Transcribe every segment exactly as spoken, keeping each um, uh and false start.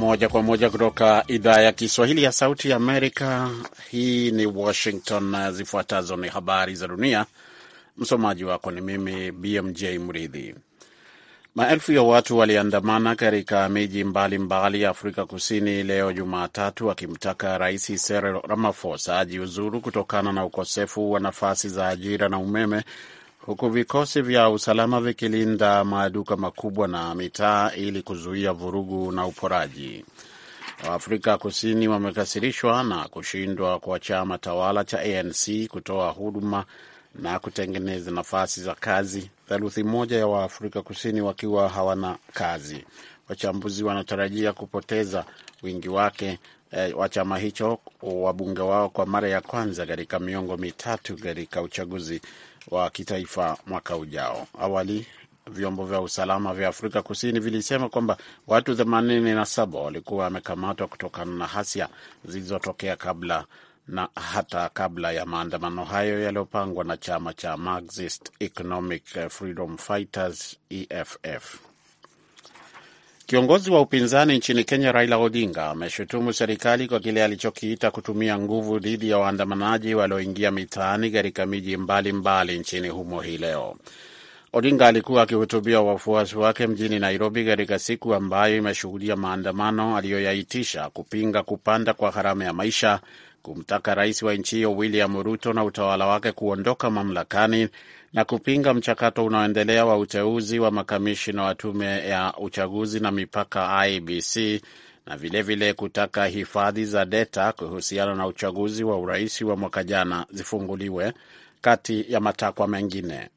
Moja kwa moja kutoka idhaa ya Kiswahili ya Sauti ya Amerika. Hii ni Washington. Zifuatazo ni habari za dunia. Msomaji wako ni mimi B M J Mridhi. Maelfu ya watu waliandamana katika miji mbalimbali ya Afrika Kusini leo Jumatatu wakimtaka Rais Cyril Ramaphosa ajiuzuru kutokana na ukosefu wa nafasi za ajira na umeme, huku vikosi vya usalama vikilinda maduka makubwa na mitaa ili kuzuia vurugu na uporaji. Waafrika Kusini wamekasirishwa na kushindwa kwa chama tawala cha A N C kutoa huduma na kutengeneza nafasi za kazi, theluthi moja ya Waafrika Kusini wakiwa hawana kazi. Wachambuzi wanatarajia kupoteza wingi wake eh, wa chama hicho wabunge wao kwa mara ya kwanza katika miongo mitatu katika uchaguzi wa kitaifa mwaka ujao. Awali vyombo vya usalama vya Afrika Kusini vilisema kwamba watu themanini na saba walikuwa wamekamatwa kutokana na hasia zilizotokea kabla na hata kabla ya maandamano hayo yaliyopangwa na chama cha Marxist Economic Freedom Fighters E F F. Kiongozi wa upinzani nchini Kenya Raila Odinga ameshutumu serikali kwa kile alichokiita kutumia nguvu dhidi ya waandamanaji walioingia mitaani katika miji mbalimbali nchini humo hii leo. Odinga alikuwa akihutubia wafuasi wake mjini Nairobi katika siku ambayo imeshuhudia maandamano aliyoyaitisha kupinga kupanda kwa gharama ya maisha, kumtaka rais wa nchi hiyo William Ruto na utawala wake kuondoka mamlakani na kupinga mchakato unaoendelea wa uteuzi wa makamishina wa tume ya uchaguzi na mipaka I B C, na vilevile vile kutaka hifadhi za data kuhusiana na uchaguzi wa urais wa mwaka jana zifunguliwe, kati ya matakwa mengine.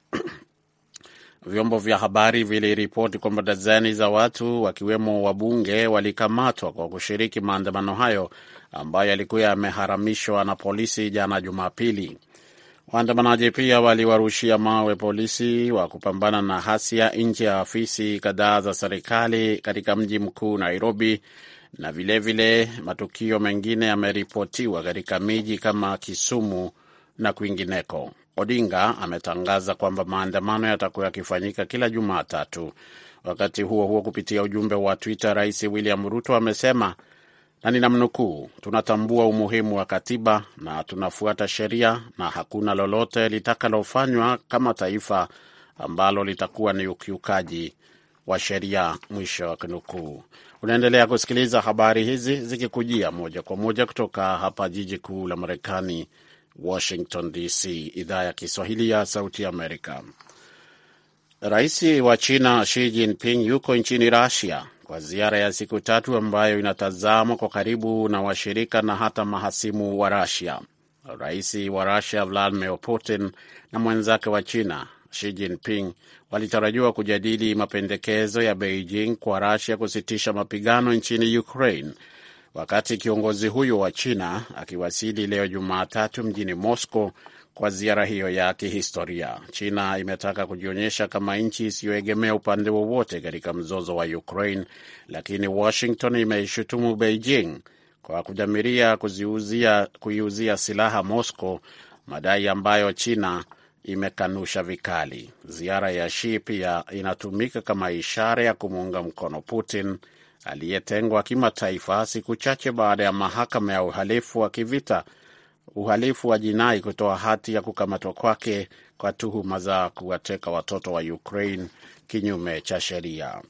Vyombo vya habari viliripoti kwamba dazeni za watu wakiwemo wabunge walikamatwa kwa kushiriki maandamano hayo ambayo yalikuwa yameharamishwa na polisi jana Jumapili. Waandamanaji pia waliwarushia mawe polisi wa kupambana na hasia nje ya afisi kadhaa za serikali katika mji mkuu Nairobi, na vilevile vile matukio mengine yameripotiwa katika miji kama Kisumu na kwingineko. Odinga ametangaza kwamba maandamano yatakuwa yakifanyika kila Jumatatu. Wakati huo huo, kupitia ujumbe wa Twitter, Rais William Ruto amesema, na ninamnukuu, tunatambua umuhimu wa katiba na tunafuata sheria na hakuna lolote litakalofanywa kama taifa ambalo litakuwa ni ukiukaji wa sheria, mwisho wa kunukuu. Unaendelea kusikiliza habari hizi zikikujia moja kwa moja kutoka hapa jiji kuu la Marekani, Washington D C, idhaa ya Kiswahili ya Sauti Amerika. Rais wa China Xi Jinping yuko nchini Russia kwa ziara ya siku tatu ambayo inatazamwa kwa karibu na washirika na hata mahasimu wa Russia. Rais wa Russia Vladimir Putin na mwenzake wa China Xi Jinping walitarajiwa kujadili mapendekezo ya Beijing kwa Russia kusitisha mapigano nchini Ukraine, wakati kiongozi huyo wa China akiwasili leo Jumatatu mjini Moscow kwa ziara hiyo ya kihistoria. China imetaka kujionyesha kama nchi isiyoegemea upande wowote katika mzozo wa Ukraine, lakini Washington imeishutumu Beijing kwa kudhamiria kuziuzia kuiuzia silaha Moscow, madai ambayo China imekanusha vikali. Ziara ya Xi pia inatumika kama ishara ya kumuunga mkono Putin aliyetengwa kimataifa siku chache baada ya mahakama ya uhalifu wa kivita uhalifu wa jinai kutoa hati ya kukamatwa kwake kwa tuhuma za kuwateka watoto wa Ukraine kinyume cha sheria.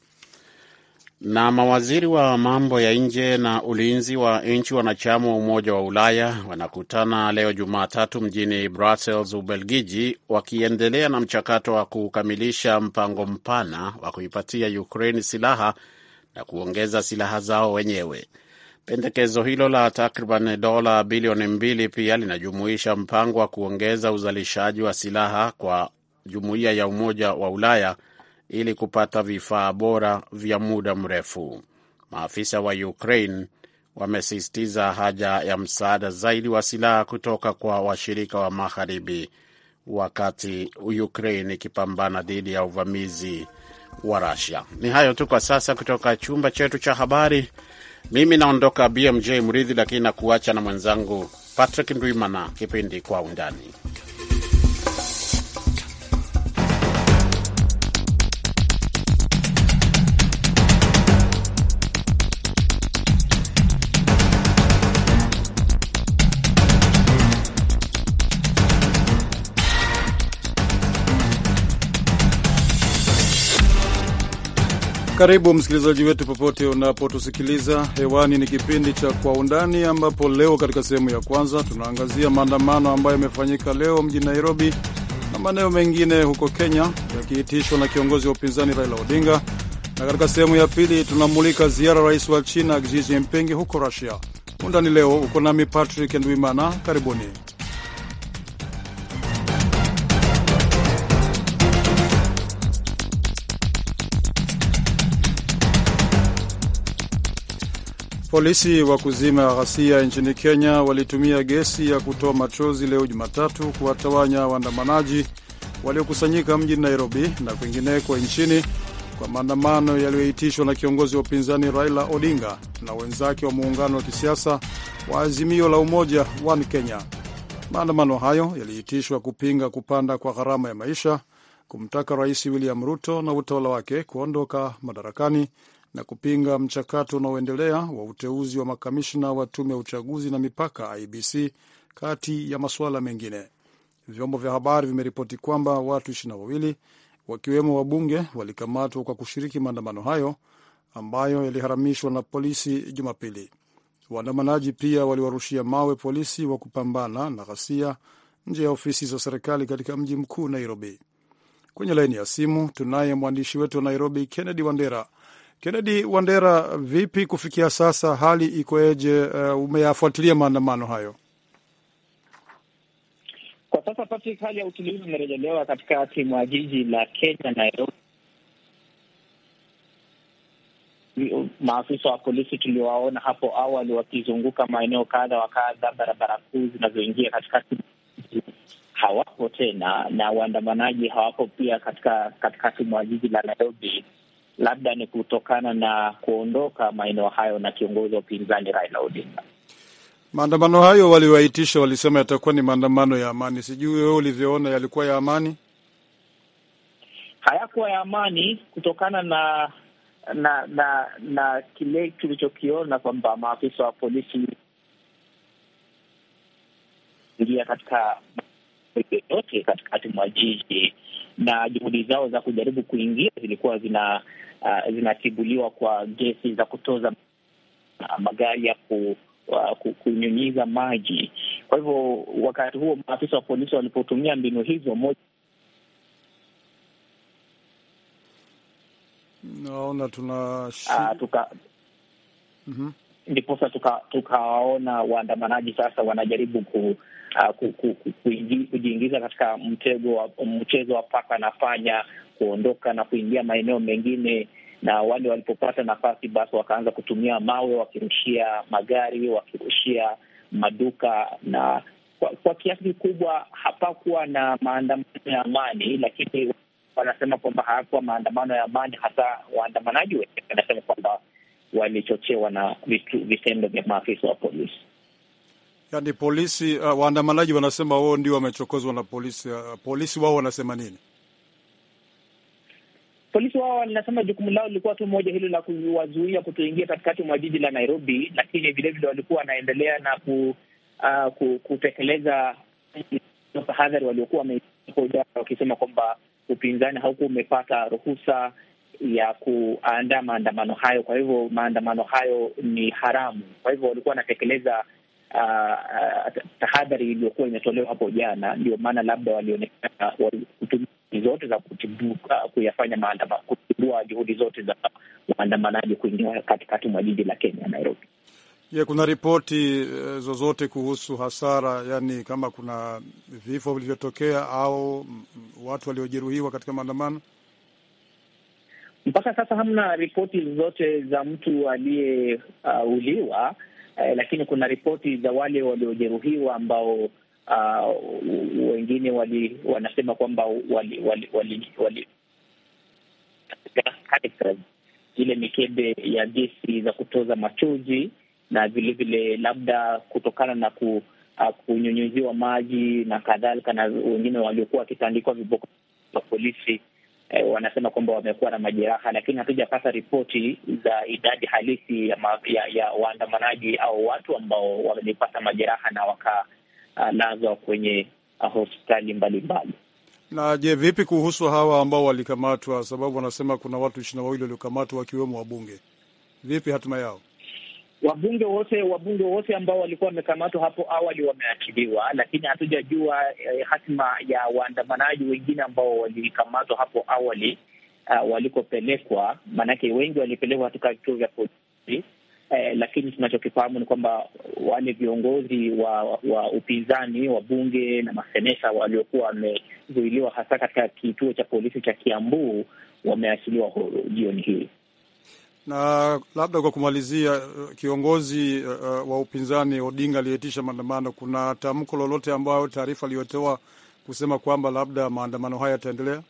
Na mawaziri wa mambo ya nje na ulinzi wa nchi wanachama wa Umoja wa Ulaya wanakutana leo Jumatatu mjini Brussels, Ubelgiji, wakiendelea na mchakato wa kukamilisha mpango mpana wa kuipatia Ukraine silaha na kuongeza silaha zao wenyewe. Pendekezo hilo la takriban dola bilioni mbili pia linajumuisha mpango wa kuongeza uzalishaji wa silaha kwa jumuiya ya Umoja wa Ulaya ili kupata vifaa bora vya muda mrefu. Maafisa wa Ukraine wamesisitiza haja ya msaada zaidi wa silaha kutoka kwa washirika wa magharibi wakati Ukraine ikipambana dhidi ya uvamizi wa Russia. Ni hayo tu kwa sasa kutoka chumba chetu cha habari. Mimi naondoka B M J Mridhi, lakini na kuacha na mwenzangu Patrick Ndwimana, kipindi Kwa Undani. Karibu msikilizaji wetu popote unapotusikiliza. Hewani ni kipindi cha Kwa Undani, ambapo leo katika sehemu ya kwanza tunaangazia maandamano ambayo yamefanyika leo mjini Nairobi na maeneo mengine huko Kenya, yakiitishwa na kiongozi wa upinzani Raila Odinga. Na katika sehemu ya pili tunamulika ziara rais wa China Xi Jinping huko Russia. Undani leo uko nami Patrick Ndwimana. Karibuni. Polisi wa kuzima ghasia nchini Kenya walitumia gesi ya kutoa machozi leo Jumatatu kuwatawanya waandamanaji waliokusanyika mjini Nairobi na kwingineko nchini kwa maandamano yaliyoitishwa na kiongozi wa upinzani Raila Odinga na wenzake wa muungano wa kisiasa wa Azimio la Umoja One Kenya. Maandamano hayo yaliitishwa kupinga kupanda kwa gharama ya maisha, kumtaka Rais William Ruto na utawala wake kuondoka madarakani na kupinga mchakato unaoendelea wa uteuzi wa makamishna wa tume ya uchaguzi na mipaka I B C, kati ya masuala mengine. Vyombo vya habari vimeripoti kwamba watu ishirini na wawili wakiwemo wabunge walikamatwa kwa kushiriki maandamano hayo ambayo yaliharamishwa na polisi Jumapili. Waandamanaji pia waliwarushia mawe polisi wa kupambana na ghasia nje ya ofisi za serikali katika mji mkuu Nairobi. Kwenye laini ya simu tunaye mwandishi wetu wa Nairobi, Kennedy Wandera. Kennedy Wandera, vipi kufikia sasa, hali ikoje? Uh, umeyafuatilia maandamano hayo? Kwa sasa Patrick, hali ya utulivu imerejelewa katikati mwa jiji la Kenya, Nairobi. Maafisa wa polisi tuliowaona hapo awali wakizunguka maeneo kadha wa kadha, barabara kuu zinazoingia katikati hawapo tena, na waandamanaji hawapo pia katika katikati mwa jiji la Nairobi. Labda ni kutokana na kuondoka maeneo hayo na kiongozi wa upinzani Raila Odinga. Maandamano hayo waliwaitisha walisema yatakuwa ni maandamano ya amani. Sijui wewe ulivyoona, yalikuwa ya amani? Hayakuwa ya amani kutokana na na na, na kile tulichokiona kwamba maafisa wa polisi ingia katika yote katikati mwa jiji, na juhudi zao za kujaribu kuingia zilikuwa zina uh, zinatibuliwa kwa gesi za kutoza uh, magari ya ku, uh, kunyunyiza maji. Kwa hivyo wakati huo maafisa wa polisi walipotumia mbinu hizo, moja naona tuna uh, tuka mhm ndiposa tuka tukawaona waandamanaji sasa wanajaribu ku Uh, ku, ku, ku, kujiingiza katika mtego wa mchezo wa paka na panya, kuondoka na kuingia maeneo mengine, na wale walipopata nafasi basi wakaanza kutumia mawe, wakirushia magari, wakirushia maduka, na kwa, kwa kiasi kikubwa hapakuwa na maandamano ya amani, lakini wanasema kwamba hayakuwa maandamano ya amani, hasa waandamanaji wenyewe wanasema kwamba walichochewa na vitendo vya maafisa wa polisi. Yaani polisi, uh, waandamanaji wanasema wao ndio wamechokozwa na polisi. Uh, polisi wao wanasema nini? Polisi wao wanasema jukumu lao lilikuwa tu moja, hilo la kuwazuia kutoingia katikati mwa jiji la Nairobi, lakini vile vile walikuwa wanaendelea na ku, uh, kutekeleza tahadhari waliokuwa wameipoja, wakisema kwamba upinzani haukuwa umepata ruhusa ya kuandaa maandamano hayo, kwa hivyo maandamano hayo ni haramu. Kwa hivyo walikuwa wanatekeleza Uh, uh, tahadhari iliyokuwa imetolewa hapo jana. Ndio maana labda walionekana kutumia zote za kutibu, uh, kuyafanya maandamano, kutibua juhudi zote za maandamanaji kuingia katikati mwa jiji la Kenya, Nairobi. Yeah, kuna ripoti uh, zozote kuhusu hasara, yani kama kuna vifo vilivyotokea au watu waliojeruhiwa katika maandamano? Mpaka sasa hamna ripoti zozote za mtu aliyeuliwa, uh, Eh, lakini kuna ripoti za wale waliojeruhiwa ambao uh, wengine wali wanasema kwamba wali wali wali, wali ile mikebe ya gesi za kutoza machozi, na vile vile labda kutokana na ku, uh, kunyunyuziwa maji na kadhalika, na wengine waliokuwa wakitandikwa viboko vya polisi. Eh, wanasema kwamba wamekuwa na majeraha, lakini hatujapata ripoti za idadi halisi ya, ma, ya, ya waandamanaji au watu ambao walipata majeraha na wakalazwa uh, kwenye uh, hospitali mbalimbali. Na je, vipi kuhusu hawa ambao walikamatwa? Sababu wanasema kuna watu ishirini na wawili waliokamatwa wakiwemo wabunge. Vipi hatima yao? Wabunge wote wabunge wote ambao walikuwa wamekamatwa hapo awali wameachiliwa, lakini hatujajua eh, hatima ya waandamanaji wengine ambao walikamatwa hapo awali uh, walikopelekwa. Maanake wengi walipelekwa katika vituo vya polisi, eh, lakini tunachokifahamu ni kwamba wale viongozi wa, wa upinzani, wabunge na maseneta waliokuwa wamezuiliwa hasa katika kituo cha polisi cha Kiambu wameachiliwa huru jioni hii. Na labda kwa kumalizia, kiongozi uh, wa upinzani Odinga aliyeitisha maandamano, kuna tamko lolote ambayo taarifa aliyotoa kusema kwamba labda maandamano haya yataendelea?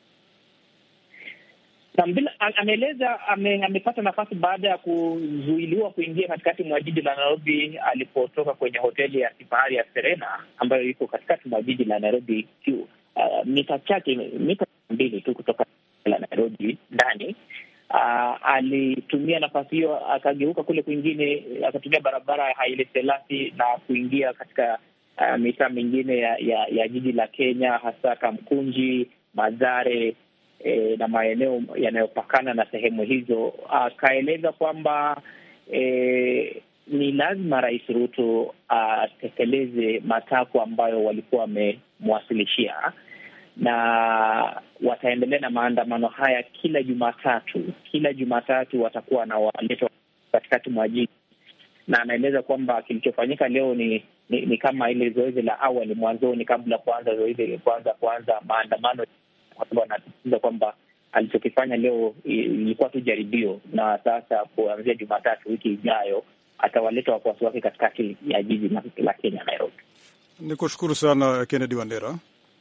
Ameeleza ame, amepata nafasi baada ya kuzuiliwa kuingia katikati mwa jiji la Nairobi alipotoka kwenye hoteli ya kifahari ya Serena ambayo iko katikati mwa jiji la Nairobi, uh, mita chache mita mbili tu kutoka la Nairobi ndani. Uh, alitumia nafasi hiyo akageuka kule kwingine, akatumia barabara ya Haile Selassie na kuingia katika uh, mitaa mingine ya, ya, ya jiji la Kenya, hasa Kamkunji, Mathare e, na maeneo yanayopakana na sehemu hizo. Akaeleza uh, kwamba e, ni lazima Rais Ruto atekeleze uh, matakwa ambayo walikuwa wamemwasilishia, na wataendelea na maandamano haya kila Jumatatu. Kila Jumatatu watakuwa na waleta katikati mwa jiji, na anaeleza kwamba kilichofanyika leo ni, ni ni kama ile zoezi la awali mwanzoni, kabla kuanza zoezi kwanza kuanza maandamano, kwa sababu anasisitiza kwamba alichokifanya leo ilikuwa tu jaribio, na sasa kuanzia Jumatatu wiki ijayo atawaleta wafuasi wake katikati ya jiji la Kenya, Nairobi. Nikushukuru sana Kennedy Wandera.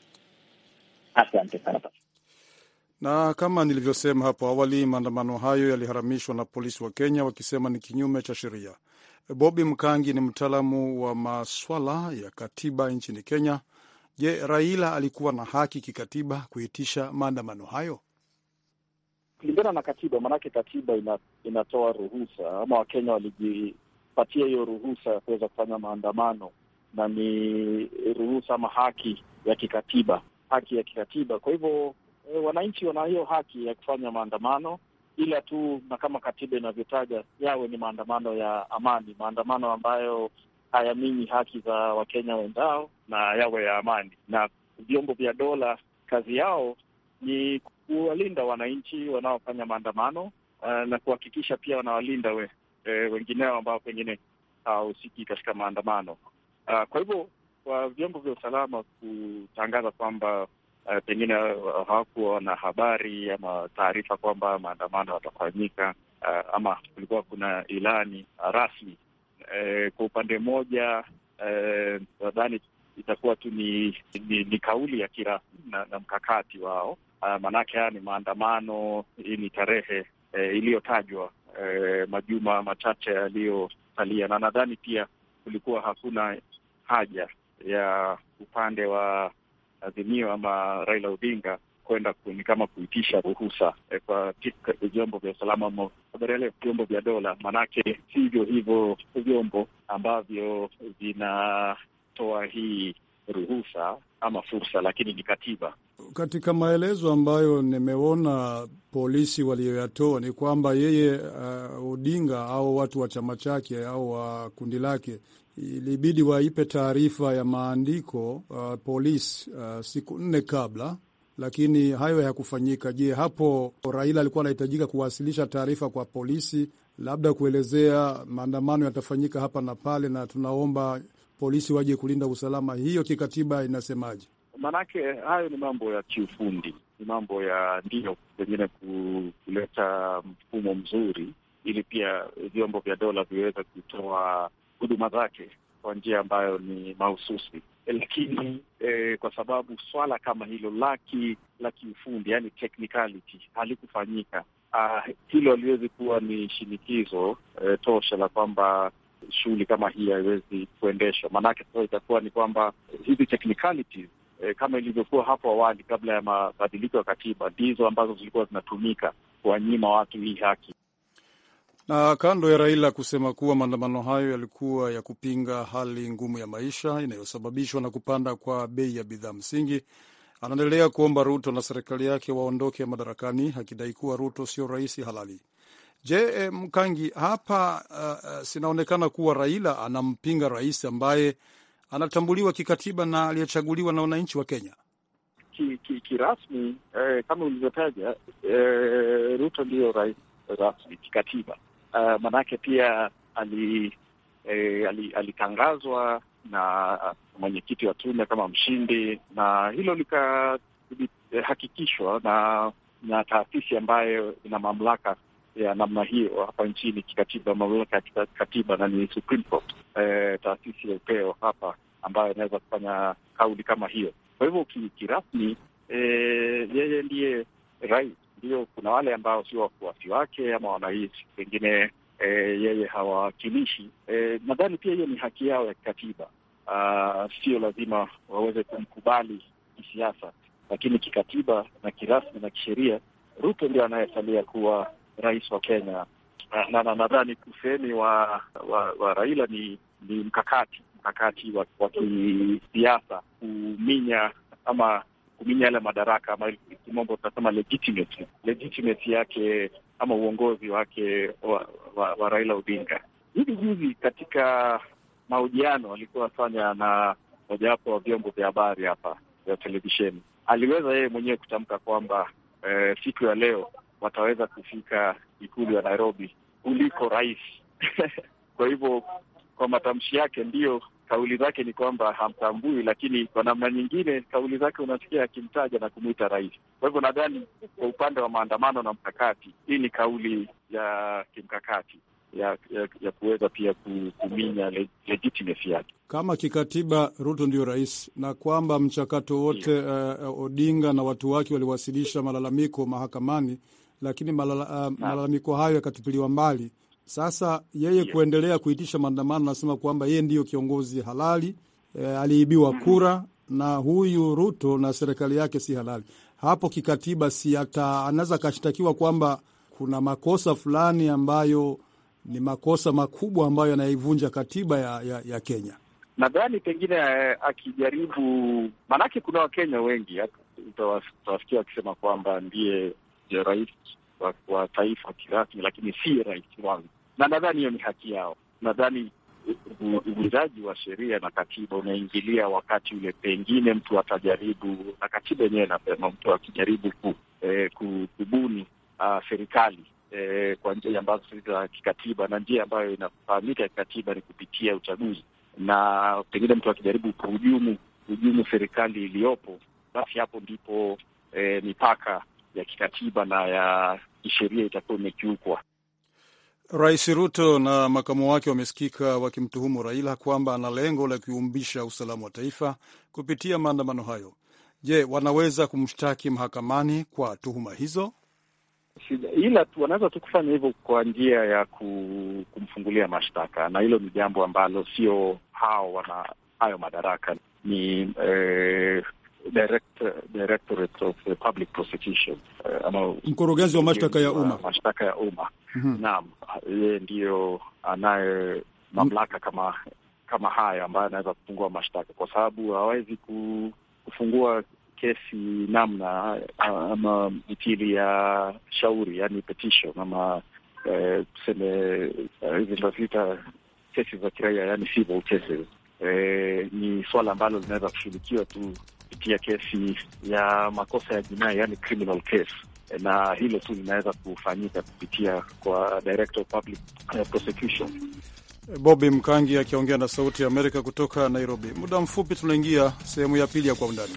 Asante sana. Na kama nilivyosema hapo awali, maandamano hayo yaliharamishwa na polisi wa Kenya wakisema ni kinyume cha sheria. Bobby Mkangi ni mtaalamu wa maswala ya katiba nchini Kenya. Je, Raila alikuwa na haki kikatiba kuitisha maandamano hayo? Kulingana na katiba, manake katiba ina, inatoa ruhusa, ama Wakenya walijipatia hiyo ruhusa ya kuweza kufanya maandamano, na ni ruhusa ama haki ya kikatiba. haki ya kikatiba. Kwa hivyo e, wananchi wana hiyo haki ya kufanya maandamano, ila tu na kama katiba inavyotaja yawe ni maandamano ya amani, maandamano ambayo hayaminyi haki za Wakenya wendao, na yawe ya amani. Na vyombo vya dola kazi yao ni kuwalinda wananchi wanaofanya maandamano, uh, na kuhakikisha pia wanawalinda we, e, wengineo ambao pengine hawahusiki uh, katika maandamano. Uh, kwa hivyo kwa vyombo vya usalama kutangaza kwamba uh, pengine uh, hawakuwa na habari ama taarifa kwamba maandamano yatafanyika, uh, ama kulikuwa kuna ilani uh, rasmi, uh, kwa upande mmoja nadhani uh, itakuwa tu ni, ni, ni kauli ya kirasmi na, na mkakati wao. Uh, manake haya ni maandamano, hii ni tarehe uh, iliyotajwa uh, majuma machache yaliyosalia, na nadhani pia kulikuwa hakuna haja ya upande wa Azimio ama Raila Odinga kwenda ni kama kuitisha ruhusa eh, kwa vyombo vya usalama ama vyombo vya dola, manake sivyo hivyo vyombo ambavyo vinatoa hii ruhusa ama fursa, lakini ni katiba. Katika maelezo ambayo nimeona polisi walioyatoa ni kwamba yeye uh, Odinga au watu wa chama chake au wa kundi lake ilibidi waipe taarifa ya maandiko uh, polisi uh, siku nne kabla, lakini hayo hayakufanyika. Je, hapo Raila alikuwa anahitajika kuwasilisha taarifa kwa polisi, labda kuelezea maandamano yatafanyika hapa na pale na tunaomba polisi waje kulinda usalama? Hiyo kikatiba inasemaje? Manake hayo ni mambo ya kiufundi, ni mambo ya ndio pengine kuleta mfumo mzuri ili pia vyombo vya dola viweze kutoa huduma zake kwa njia ambayo ni mahususi. Lakini eh, kwa sababu swala kama hilo laki la kiufundi, yani technicality, halikufanyika, uh, hilo haliwezi kuwa ni shinikizo eh, tosha la kwamba shughuli kama hii haiwezi kuendeshwa. Maanake sasa itakuwa ni kwamba hizi technicalities eh, kama ilivyokuwa hapo awali kabla ya mabadiliko ya katiba ndizo ambazo zilikuwa zinatumika kuwanyima watu hii haki. Na kando ya Raila kusema kuwa maandamano hayo yalikuwa ya kupinga hali ngumu ya maisha inayosababishwa na kupanda kwa bei ya bidhaa msingi, anaendelea kuomba Ruto na serikali yake waondoke madarakani, akidai kuwa Ruto sio rais halali. Je, Mkangi, hapa uh, sinaonekana kuwa Raila anampinga rais ambaye anatambuliwa kikatiba na aliyechaguliwa na wananchi wa Kenya kirasmi. Ki, ki eh, kama ulivyotaja, eh, Ruto ndiyo rais rasmi kikatiba. Uh, manake pia ali eh, alitangazwa na mwenyekiti wa tume kama mshindi, na hilo likahakikishwa eh, na na taasisi ambayo ina mamlaka ya namna hiyo hapa nchini kikatiba, mamlaka ya katiba, na ni Supreme Court, eh, taasisi ya upeo hapa ambayo inaweza kufanya kauli kama hiyo. Kwa hivyo kirasmi, eh, yeye ndiye rais. Ndio kuna wale ambao sio wafuasi wake ama wanahisi pengine eh, yeye hawawakilishi. Eh, nadhani pia hiyo ni haki yao ya kikatiba. Uh, sio lazima waweze kumkubali kisiasa, lakini kikatiba na kirasmi na kisheria Ruto ndio anayesalia kuwa rais wa Kenya. Na nadhani usemi wa, wa wa Raila ni ni mkakati mkakati wa, wa kisiasa kuminya ama kuminya yale madaraka ama kimombo tunasema legitimacy legitimacy yake ama uongozi wake wa, wa, wa Raila Odinga. Hivi juzi katika mahojiano alikuwa afanya na mojawapo wa vyombo vya habari hapa vya televisheni, aliweza yeye mwenyewe kutamka kwamba eh, siku ya leo wataweza kufika ikulu ya Nairobi kuliko rais. Kwa hivyo kwa matamshi yake, ndiyo kauli zake ni kwamba hamtambui, lakini kwa namna nyingine kauli zake unasikia akimtaja na kumuita rais. Kwa hivyo nadhani kwa upande wa maandamano na mkakati, hii ni kauli ya kimkakati ya ya, ya kuweza pia kuminya legitimacy yake. Kama kikatiba Ruto ndio rais, na kwamba mchakato wote yeah. uh, Odinga na watu wake waliwasilisha malalamiko mahakamani, lakini malala, uh, malalamiko hayo yakatupiliwa mbali. Sasa yeye yeah. kuendelea kuitisha maandamano, nasema kwamba yeye ndiyo kiongozi halali, eh, aliibiwa kura na huyu Ruto na serikali yake si halali. Hapo kikatiba si anaweza kashtakiwa kwamba kuna makosa fulani ambayo ni makosa makubwa ambayo yanaivunja katiba ya, ya, ya Kenya. Nadhani pengine uh, akijaribu, manake kuna Wakenya wengi utawasikia wakisema kwamba ndiye rais wa, wa taifa kirasmi, lakini si rais wangu, na nadhani hiyo ni haki yao. Nadhani uvunjaji wa sheria na katiba unaingilia wakati ule pengine mtu atajaribu, na katiba yenyewe inasema mtu akijaribu ku, eh, kubuni uh, serikali eh, kwa njia ambazo si za kikatiba, na njia ambayo inafahamika kikatiba ni kupitia uchaguzi, na pengine mtu akijaribu kuhujumu kuhujumu serikali iliyopo, basi hapo ndipo eh, mipaka ya kikatiba na ya kisheria itakuwa imekiukwa. Rais Ruto na makamu wake wamesikika wakimtuhumu Raila kwamba ana lengo la kuumbisha usalama wa taifa kupitia maandamano hayo. Je, wanaweza kumshtaki mahakamani kwa tuhuma hizo? Ila tu wanaweza tu kufanya hivyo kwa njia ya kumfungulia mashtaka, na hilo ni jambo ambalo sio hao wana hayo madaraka, ni eh, Director, Directorate of Public Prosecution, uh, ama mkurugenzi wa mashtaka ya umma mashtaka ya umma. Mm-hmm. Naam, yeye ndiyo anaye mamlaka kama kama haya ambayo anaweza kufungua mashtaka, kwa sababu hawezi kufungua kesi namna ama mithili ya shauri, yani petition, ama eh, tuseme hizi uh, ndio kesi za kiraia, yani civil cases. Eh, ni swala ambalo linaweza kushughulikiwa tu kupitia kesi ya makosa ya jinai, yani criminal case, na hilo tu linaweza kufanyika kupitia kwa Director of Public Prosecution. Bobby Mkangi akiongea na Sauti ya Amerika kutoka Nairobi. Muda mfupi tunaingia sehemu ya pili ya Kwa Undani.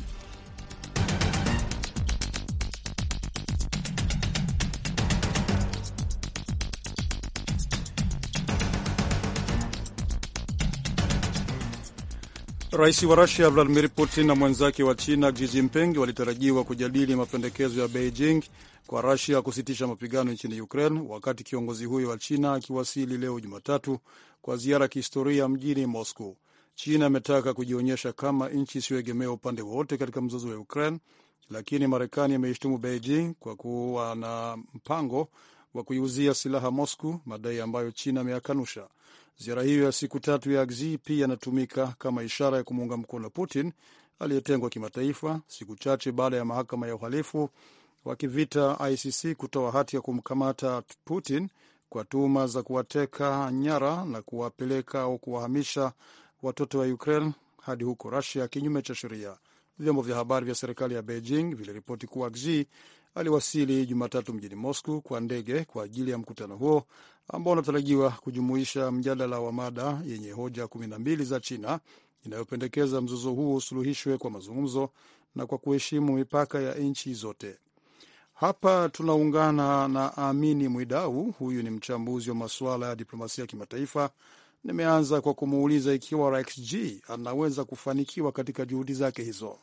Rais wa Russia Vladimir Putin na mwenzake wa China Xi Jinping walitarajiwa kujadili mapendekezo ya Beijing kwa Russia kusitisha mapigano nchini Ukraine, wakati kiongozi huyo wa China akiwasili leo Jumatatu kwa ziara ya kihistoria mjini Moscow. China imetaka kujionyesha kama nchi isiyoegemea upande wowote katika mzozo wa Ukraine, lakini Marekani imeishtumu Beijing kwa kuwa na mpango wa kuiuzia silaha Moscow, madai ambayo China imeyakanusha. Ziara hiyo ya siku tatu ya Xi pia inatumika kama ishara ya kumuunga mkono Putin aliyetengwa kimataifa, siku chache baada ya mahakama ya uhalifu wa kivita I C C kutoa hati ya kumkamata Putin kwa tuhuma za kuwateka nyara na kuwapeleka au kuwahamisha watoto wa Ukraine hadi huko Russia kinyume cha sheria. Vyombo vya habari vya serikali ya Beijing viliripoti kuwa Xi aliwasili Jumatatu mjini Moscow kwa ndege kwa ajili ya mkutano huo ambao unatarajiwa kujumuisha mjadala wa mada yenye hoja kumi na mbili za China inayopendekeza mzozo huo usuluhishwe kwa mazungumzo na kwa kuheshimu mipaka ya nchi zote. Hapa tunaungana na Amini Mwidau, huyu ni mchambuzi wa masuala ya diplomasia ya kimataifa. Nimeanza kwa kumuuliza ikiwa Rais Xi anaweza kufanikiwa katika juhudi zake hizo.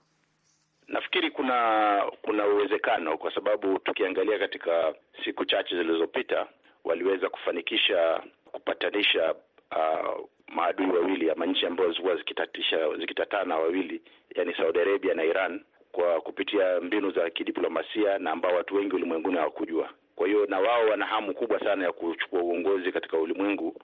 Nafikiri kuna kuna uwezekano, kwa sababu tukiangalia katika siku chache zilizopita waliweza kufanikisha kupatanisha uh, maadui wawili ama nchi ambazo zilikuwa zikitatisha zikitatana wawili, yani Saudi Arabia na Iran, kwa kupitia mbinu za kidiplomasia na ambao watu wengi ulimwenguni hawakujua. Kwa hiyo na wao wana hamu kubwa sana ya kuchukua uongozi katika ulimwengu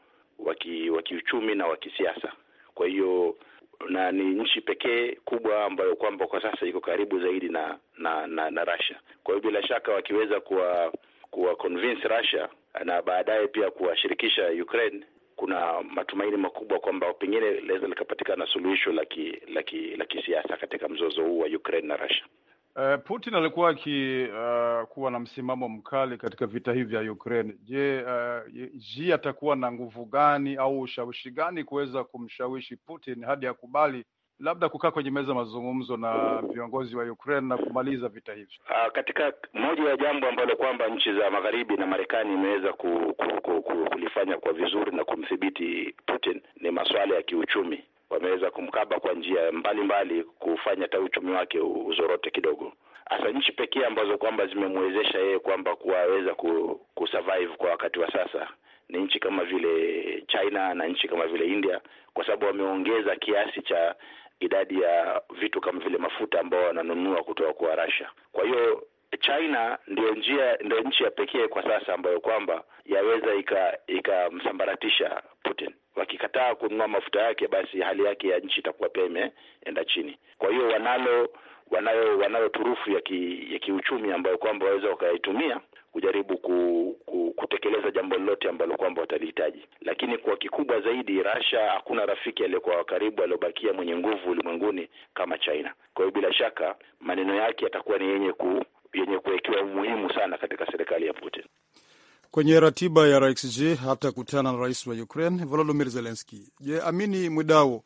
wa kiuchumi na wa kisiasa. Kwa hiyo na ni nchi pekee kubwa ambayo kwamba kwa sasa iko karibu zaidi na na na, na Russia. Kwa hiyo bila shaka wakiweza kuwa kuwa convince Russia na baadaye pia kuwashirikisha Ukraine, kuna matumaini makubwa kwamba pengine laweza likapatikana suluhisho la la kisiasa katika mzozo huu wa Ukraine na Russia. Uh, Putin alikuwa aki uh, kuwa na msimamo mkali katika vita hivi vya Ukraine. Je, uh, Xi atakuwa na nguvu gani au ushawishi gani kuweza kumshawishi Putin hadi akubali labda kukaa kwenye meza mazungumzo na viongozi wa Ukraine na kumaliza vita hivi? Uh, katika moja ya jambo ambalo kwamba nchi za Magharibi na Marekani imeweza ku, ku, ku, ku, kulifanya kwa vizuri na kumdhibiti Putin ni masuala ya kiuchumi. Wameweza kumkaba kwa njia mbalimbali kufanya hata uchumi wake uzorote kidogo. Hasa nchi pekee ambazo kwamba zimemwezesha yeye kwamba kuweza kusurvive kwa wakati wa sasa ni nchi kama vile China na nchi kama vile India, kwa sababu wameongeza kiasi cha idadi ya vitu kama vile mafuta ambao wananunua kutoka kwa Russia. Kwa hiyo China ndio njia ndio nchi ya pekee kwa sasa ambayo kwamba yaweza ikamsambaratisha Putin. Wakikataa kununua mafuta yake, basi hali yake ya nchi itakuwa pia imeenda chini. Kwa hiyo wanalo wanayo wanayo turufu ya ki, ya kiuchumi ambayo kwamba waweza wakaitumia kujaribu ku, ku, kutekeleza jambo lolote ambalo kwamba watalihitaji. Lakini kwa kikubwa zaidi, Russia hakuna rafiki aliyekuwa karibu aliyobakia mwenye nguvu ulimwenguni kama China. Kwa hiyo bila shaka maneno yake yatakuwa ni yenye ku yenye kuwekewa umuhimu sana katika serikali ya Putin. Kwenye ratiba ya Rais Xi hata kutana na rais wa Ukraine Volodymyr Zelensky. Je, Amini Mwidau,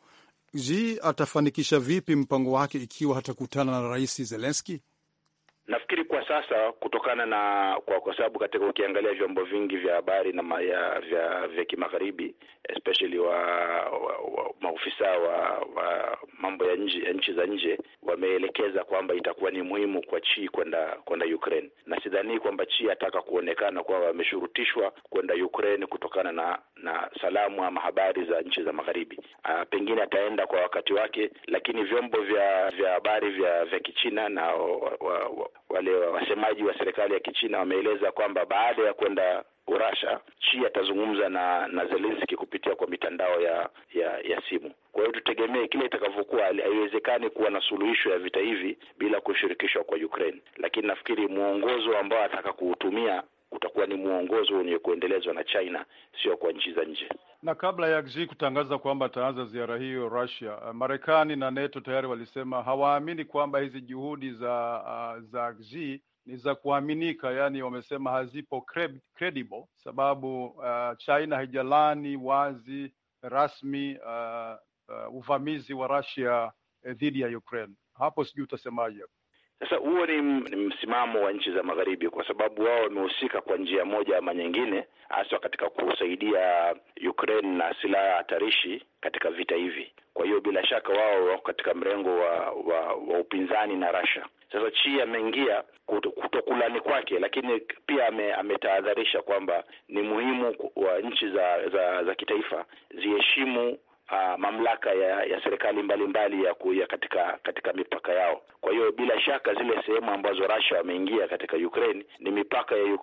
Xi atafanikisha vipi mpango wake ikiwa hatakutana na Rais Zelensky? Nafikiri kwa sasa kutokana na kwa, kwa sababu katika ukiangalia vyombo vingi vya habari na maya, vya vya kimagharibi especially wa, wa, wa maofisa wa, wa mambo ya nje nchi za nje wameelekeza kwamba itakuwa ni muhimu kwa Xi kwenda kwenda Ukraine, na sidhani kwamba Xi ataka kuonekana kwamba ameshurutishwa kwenda Ukraine kutokana na na salamu ama habari za nchi za magharibi. A, pengine ataenda kwa wakati wake, lakini vyombo vya vya habari vya vya Kichina na wa, wa, wa, wale wasemaji wa serikali ya Kichina wameeleza kwamba baada ya kwenda Russia, Xi atazungumza na na Zelensky kupitia kwa mitandao ya ya, ya simu. Kwa hiyo tutegemee kile itakavyokuwa. Haiwezekani kuwa na suluhisho ya vita hivi bila kushirikishwa kwa Ukraine, lakini nafikiri muongozo ambao ataka kuutumia utakuwa ni muongozo wenye kuendelezwa na China, sio kwa nchi za nje. Na kabla ya Xi kutangaza kwamba ataanza ziara hiyo Russia, Marekani na NATO tayari walisema hawaamini kwamba hizi juhudi za uh, za Xi ni za kuaminika, yani wamesema hazipo credible, sababu uh, China haijalani wazi rasmi uh, uh, uvamizi wa Russia dhidi ya Ukraine. Hapo sijui utasemaje? Sasa huo ni, ni msimamo wa nchi za magharibi, kwa sababu wao wamehusika kwa njia moja ama nyingine, hasa katika kusaidia Ukraine na silaha hatarishi katika vita hivi. Kwa hiyo bila shaka wao wako katika mrengo wa, wa, wa upinzani na Russia. Sasa Xi ameingia kutokulani kwake, lakini pia ametahadharisha kwamba ni muhimu wa nchi za, za, za kitaifa ziheshimu Uh, mamlaka ya, ya serikali mbalimbali ya kuya katika katika mipaka yao. Kwa hiyo bila shaka zile sehemu ambazo Russia wameingia katika Ukraine ni mipaka ya Ukraine.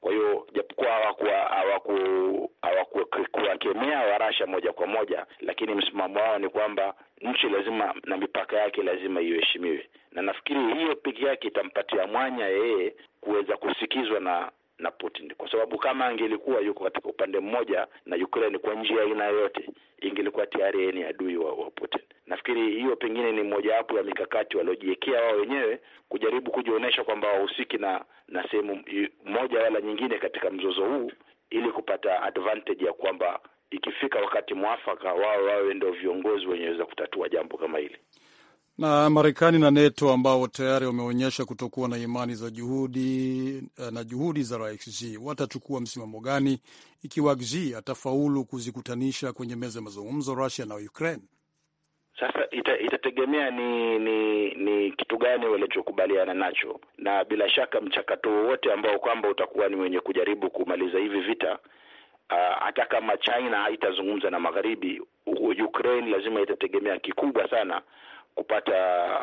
Kwa hiyo japokuwa hawakuwa hawaku hawakuwakemea wa Russia moja kwa moja, lakini msimamo wao ni kwamba nchi lazima na mipaka yake lazima iheshimiwe, na nafikiri hiyo pekee yake itampatia mwanya yeye kuweza kusikizwa na na Putin, kwa sababu kama angelikuwa yuko katika upande mmoja na Ukraine kwa njia aina yote, ingelikuwa tayari yeye ni adui wa, wa Putin. Nafikiri hiyo pengine ni mojawapo ya mikakati waliojiwekea wao wenyewe kujaribu kujionyesha kwamba wahusiki na na sehemu moja wala nyingine katika mzozo huu, ili kupata advantage ya kwamba ikifika wakati mwafaka wao wawe ndio viongozi wenyeweza kutatua jambo kama hili. Na Marekani na NATO ambao tayari wameonyesha kutokuwa na imani za juhudi na juhudi za Rais Xi, watachukua msimamo gani ikiwa Xi atafaulu kuzikutanisha kwenye meza ya mazungumzo Russia na Ukraine? Sasa ita, itategemea ni ni ni kitu gani walichokubaliana nacho, na bila shaka mchakato wote ambao kwamba utakuwa ni wenye kujaribu kumaliza hivi vita, uh, hata kama China haitazungumza na magharibi, Ukraine lazima itategemea kikubwa sana kupata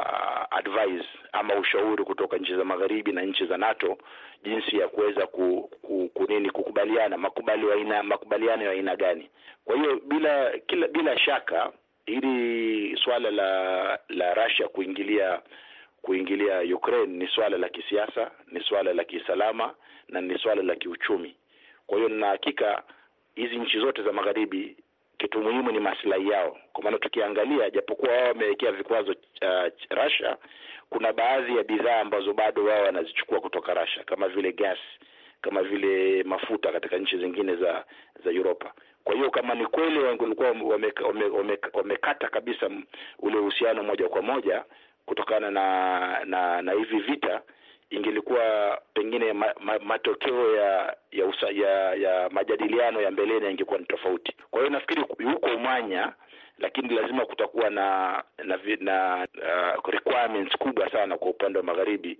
advice ama ushauri kutoka nchi za magharibi na nchi za NATO jinsi ya kuweza ku, ku, kunini kukubaliana makubaliano aina makubaliano ya aina gani. Kwa hiyo bila kila bila shaka hili swala la la Russia kuingilia kuingilia Ukraine ni swala la kisiasa, ni swala la kisalama na ni swala la kiuchumi. Kwa hiyo na hakika hizi nchi zote za magharibi kitu muhimu ni maslahi yao. Kwa maana tukiangalia japokuwa wao wamewekea vikwazo uh, Russia, kuna baadhi ya bidhaa ambazo bado wao wanazichukua kutoka Russia kama vile gas, kama vile mafuta katika nchi zingine za za Europa. Kwa hiyo kama ni kweli walikuwa wamekata wame, wame, wame kabisa ule uhusiano moja kwa moja kutokana na na, na hivi vita, ingelikuwa pengine ma, ma, matokeo ya ya, usa, ya ya majadiliano ya mbeleni yangekuwa ni tofauti. Kwa hiyo nafikiri huko umanya, lakini lazima kutakuwa na na, na uh, requirements kubwa sana kwa upande wa magharibi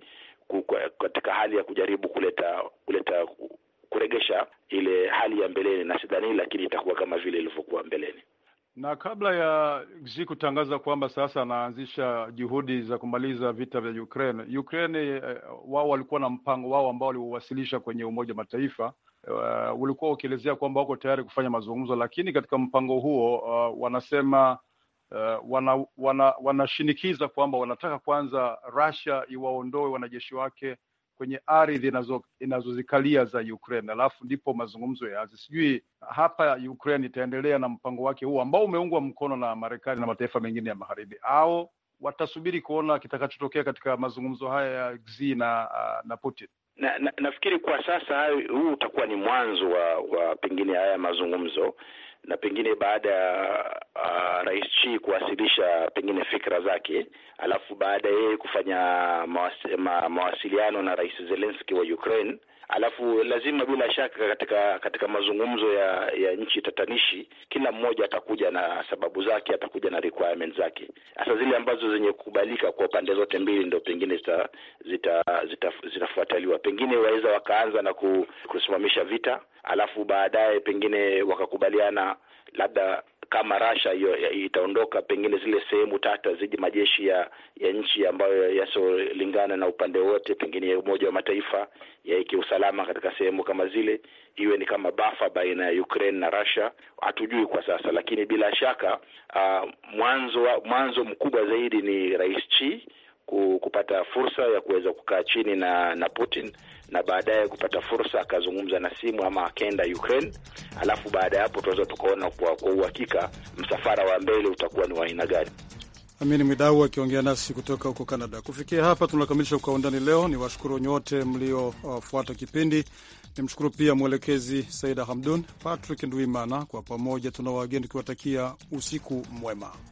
katika hali ya kujaribu kuleta kuleta kuregesha ile hali ya mbeleni, na sidhani lakini itakuwa kama vile ilivyokuwa mbeleni. Na kabla ya Xi kutangaza kwamba sasa anaanzisha juhudi za kumaliza vita vya Ukraine, Ukraine eh, wao walikuwa na mpango wao ambao waliuwasilisha kwenye Umoja Mataifa. Uh, ulikuwa ukielezea kwamba wako tayari kufanya mazungumzo, lakini katika mpango huo uh, wanasema uh, wana, wana, wanashinikiza kwamba wanataka kwanza Russia iwaondoe wanajeshi wake kwenye ardhi inazo inazozikalia za Ukraine, alafu ndipo mazungumzo yaanze. Sijui hapa Ukraine itaendelea na mpango wake huu ambao umeungwa mkono na Marekani na mataifa mengine ya magharibi, au watasubiri kuona kitakachotokea katika mazungumzo haya ya Xi na uh, na Putin? Na, na nafikiri kwa sasa huu utakuwa ni mwanzo wa, wa pengine haya mazungumzo, na pengine baada ya uh, Rais Xi kuwasilisha pengine fikra zake, alafu baada yeye kufanya mawasi, ma, mawasiliano na Rais Zelensky wa Ukraine, alafu lazima bila shaka katika katika mazungumzo ya ya nchi tatanishi, kila mmoja atakuja na sababu zake, atakuja na requirements zake. Hasa zile ambazo zenye kukubalika kwa pande zote mbili ndio pengine zita zita zitafuatiliwa. Pengine waweza wakaanza na kusimamisha vita, alafu baadaye pengine wakakubaliana labda kama Russia hiyo itaondoka pengine zile sehemu tata ziji majeshi ya ya nchi ambayo yasolingana na upande wote, pengine ya Umoja wa Mataifa ya kiusalama katika sehemu kama zile, iwe ni kama buffer baina ya Ukraine na Russia. Hatujui kwa sasa, lakini bila shaka uh, mwanzo mwanzo mkubwa zaidi ni Rais Xi kupata fursa ya kuweza kukaa chini na na Putin, na baadaye kupata fursa akazungumza na simu ama akaenda Ukraine, alafu baada ya hapo tunaweza tukaona kwa kwa uhakika msafara wa mbele utakuwa ni wa aina gani. Amini Mwidau akiongea nasi kutoka huko Canada. Kufikia hapa tunakamilisha Kwa Undani leo. Ni washukuru nyote mliofuata uh, kipindi. Nimshukuru pia mwelekezi Saida Hamdun, Patrick Ndwimana. Kwa pamoja tuna wageni tukiwatakia usiku mwema.